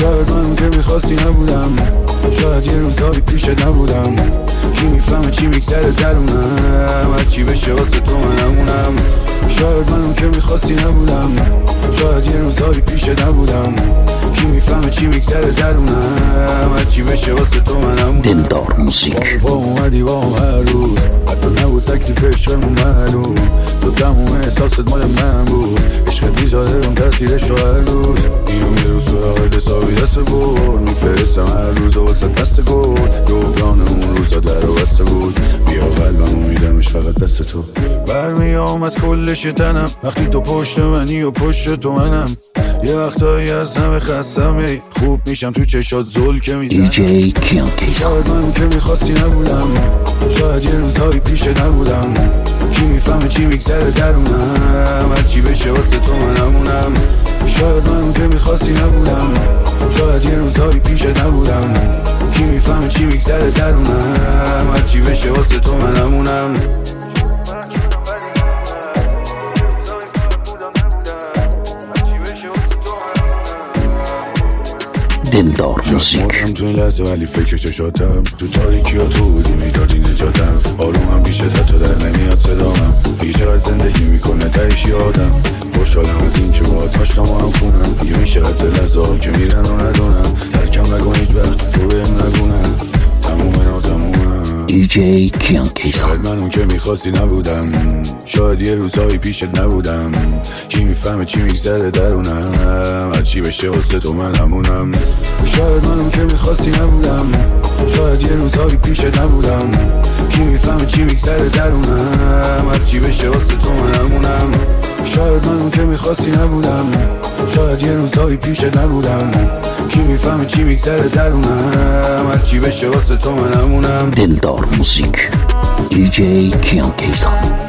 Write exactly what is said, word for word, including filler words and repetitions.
شاید من اون که میخواستی نبودم، شاید یه روزایی پیشت نبودم. کی میفهمه چی میگذره درونم، هرچی بشه واسه تو من همونم. شاید من اون که میخواستی نبودم، شاید یه روزایی پیشت نبودم. کی میفهمه چی میگذره درونم، هرچی بشه واسه تو من همونم. دلدار موزیک با اومدی با هم هر روز، حتی نبود تکلیف عشقمون معلوم. تو تموم احساست مال من بود، عشقت میزاده اون تاثیرش رو هر روز. میام یه روز سراغت حسابی دست بر، میفرستم هر روز واسه دست گل. جبران اون روزا در و بسته بود، بیا قلبم میدمش فقط دست تو. برمیام از کلش تنم وقتی تو پشت منی و پشت تو منم. یه وقتایی از همه خستم، ای خوب میشم تو چشات زل که میزنم. دی جی کیان کیسان. شاید من اون که میخواستی نبودم، شاید یه روزایی پیشت نبودم. کی میفهمه چی میگذره درونم، هرچی بشه واسه تو من همونم. شاید من اون که میخواستی نبودم، شاید یه روزایی پیشت نبودم. کی میفهمه چی میگذره درونم، هرچی بشه واسه تو من همونم. دلدار موزیک. مردم تو این لحظه ولی فکر چشاتم، تو تاریکی ها تو بودی میدادی نجاتم. آرومم بیشه تا در نمیاد صدامم، بیشتر زندگی میکنه تایش یادم. خوشحالم از این که باید هاشتم و هم خونم. دیگه میشه حتی لحظه ها که میرن و ندونم. ترکم نکن هیچ وقت تو بهم نگونم، تمومه نا تمومم. دی جی کیان کیسان. شاید من اون که میخواستی نبودم، شاید یه روزایی پیشت نبودم. کی میفهمه چی میگذره درونم، هرچی بشه واسه تو من همونم. شاید من اون که میخواستی نبودم، شاید یه روزایی پیشت نبودم. کی میفهمه چی میگذره درونم، هرچی بشه واسه تو من همونم. شاید من اون که میخواستی نبودم، شاید یه روزایی پیشت نبودم. کی میفهمه چی میگذره درونم، هرچی بشه واسه تو من همونم. دلدار موزیک. دی جی کیان کیسان.